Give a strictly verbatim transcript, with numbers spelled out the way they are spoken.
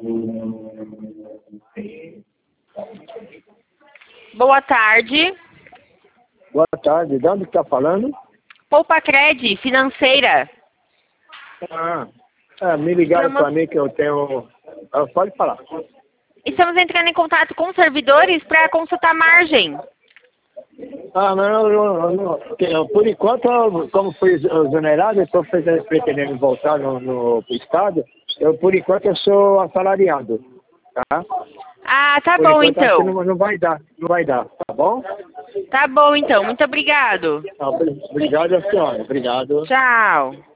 Boa tarde. Boa tarde. De onde que tá falando? Poupa-Cred, financeira. Ah, é, me ligaram Estamos... para mim que eu tenho... Ah, pode falar. Estamos entrando em contato com os servidores para consultar margem. Ah, mas eu, eu, eu, eu, por enquanto, eu, como fui exonerado, eu estou pretendendo voltar no, no Estado, eu, por enquanto, eu sou assalariado, tá? Ah, tá Por bom, enquanto, acho que então. não, não vai dar, não vai dar, tá bom? Tá bom, então. Muito obrigado. Obrigado, senhora. Obrigado. Tchau.